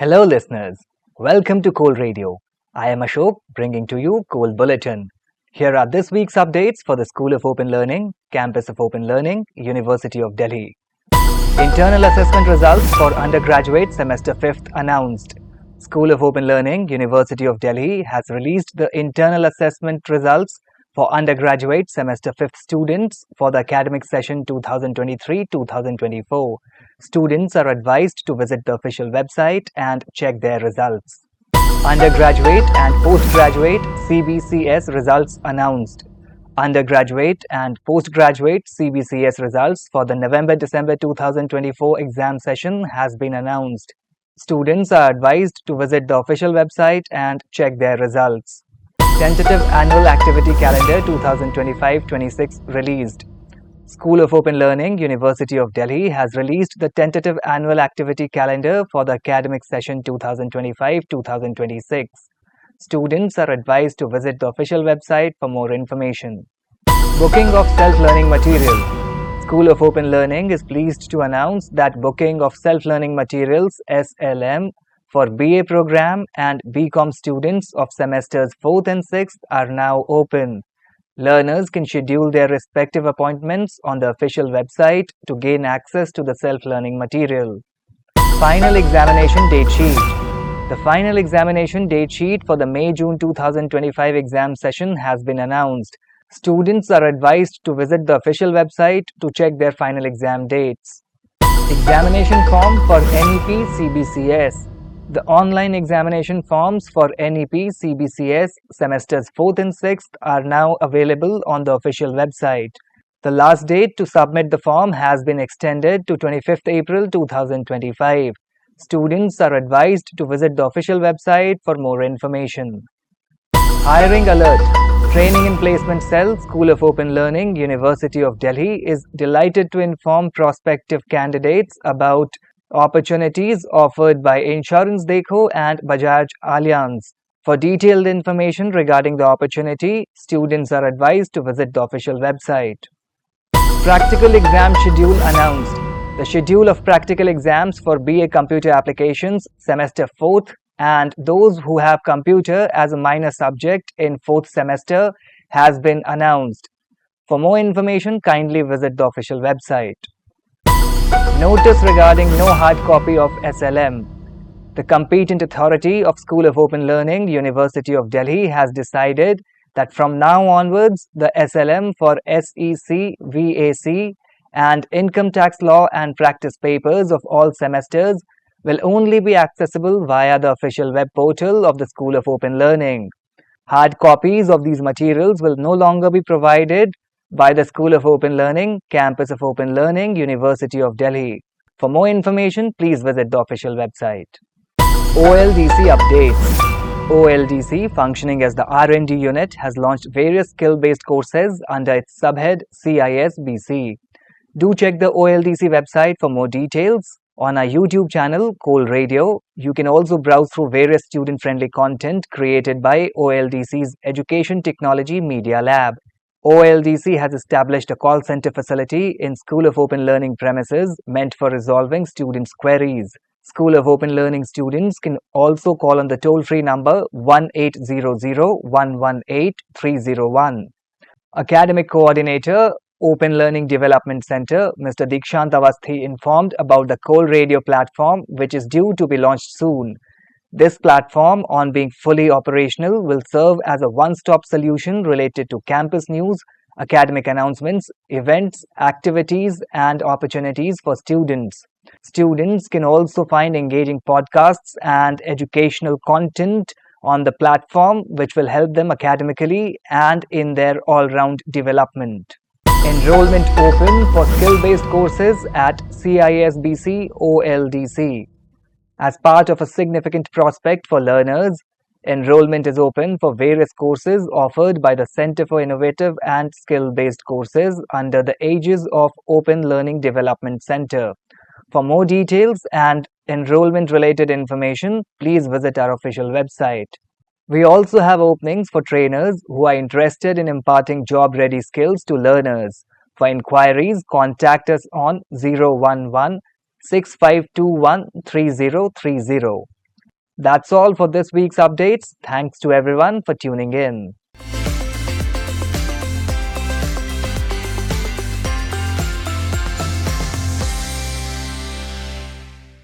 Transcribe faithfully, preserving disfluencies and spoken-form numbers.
Hello, listeners. Welcome to Coal Radio. I am Ashok, bringing to you Coal Bulletin. Here are this week's updates for the School of Open Learning, Campus of Open Learning, University of Delhi. Internal assessment results for undergraduate semester fifth announced. School of Open Learning, University of Delhi has released the internal assessment results for undergraduate semester fifth students for the academic session twenty twenty-three to twenty twenty-four. Students are advised to visit the official website and check their results. Undergraduate and postgraduate C B C S results announced. Undergraduate and postgraduate C B C S results for the November-December twenty twenty-four exam session has been announced. Students are advised to visit the official website and check their results. Tentative Annual Activity Calendar twenty twenty-five twenty-six released. School of Open Learning, University of Delhi has released the tentative annual activity calendar for the academic session twenty twenty-five to twenty twenty-six. Students are advised to visit the official website for more information. Booking of self-learning material. School of Open Learning is pleased to announce that booking of self-learning materials S L M for B A program and B Com students of semesters fourth and sixth are now open. Learners can schedule their respective appointments on the official website to gain access to the self-learning material. Final examination date sheet. The final examination date sheet for the May-June twenty twenty-five exam session has been announced. Students are advised to visit the official website to check their final exam dates. Examination form for N E P C B C S. The online examination forms for N E P C B C S semesters fourth and sixth are now available on the official website. The last date to submit the form has been extended to twenty-fifth April twenty twenty-five. Students are advised to visit the official website for more information. Hiring alert. Training and Placement Cell, School of Open Learning, University of Delhi is delighted to inform prospective candidates about opportunities offered by Insurance Dekho and Bajaj Allianz. For detailed information regarding the opportunity, students are advised to visit the official website. Practical exam schedule announced. The schedule of practical exams for B A Computer Applications semester fourth and those who have computer as a minor subject in fourth semester has been announced. For more information, kindly visit the official website. Notice regarding no hard copy of S L M. The competent authority of School of Open Learning, University of Delhi has decided that from now onwards, the S L M for S E C, V A C and Income Tax Law and Practice papers of all semesters will only be accessible via the official web portal of the School of Open Learning. Hard copies of these materials will no longer be provided by the School of Open Learning, Campus of Open Learning, University of Delhi. For more information, please visit the official website. O L D C updates. O L D C, functioning as the R and D unit, has launched various skill-based courses under its subhead C I S B C. Do check the O L D C website for more details. On our YouTube channel, Coal Radio, you can also browse through various student-friendly content created by O L D C's Education Technology Media Lab. O L D C has established a call center facility in School of Open Learning premises meant for resolving students' queries. School of Open Learning students can also call on the toll-free number one eight hundred, one one eight, three zero one. Academic Coordinator, Open Learning Development Center, Mister Dikshant Awasthi informed about the Coal Radio platform, which is due to be launched soon. This platform, on being fully operational, will serve as a one-stop solution related to campus news, academic announcements, events, activities, and opportunities for students. Students can also find engaging podcasts and educational content on the platform, which will help them academically and in their all-round development. Enrollment open for skill-based courses at C I S B C O L D C. As part of a significant prospect for learners, enrollment is open for various courses offered by the Center for Innovative and Skill-Based Courses under the aegis of Open Learning Development Center. For more details and enrollment-related information, please visit our official website. We also have openings for trainers who are interested in imparting job-ready skills to learners. For inquiries, contact us on zero one one, six five two one, three zero three zero. That's all for this week's updates. Thanks to everyone for tuning in.